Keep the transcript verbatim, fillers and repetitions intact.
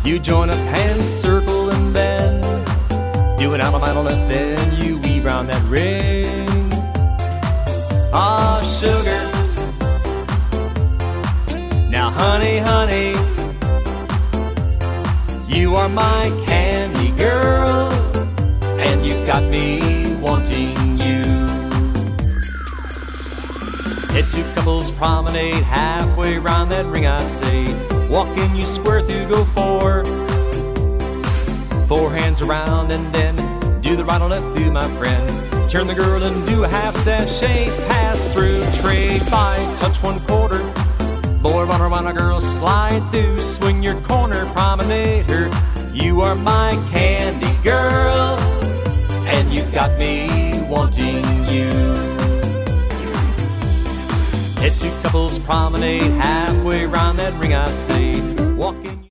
You join up hands, circle and bend. Do an out on idle left, then you weave round that ring. Ah, sugar. Now, honey, honey, you are my candy girl, and you got me wanting you. Head to couples promenade, halfway round that ring I say. Walking you square through, go four. Four hands around and then do the right or left through, my friend. Turn the girl and do a half sashay. Pass through, trade five, touch one quarter. Boy, run around a girl, slide through. Swing your corner, promenade her. You are my candy girl, and you got me wanting you. Head to couples promenade, halfway round that ring I say. Walking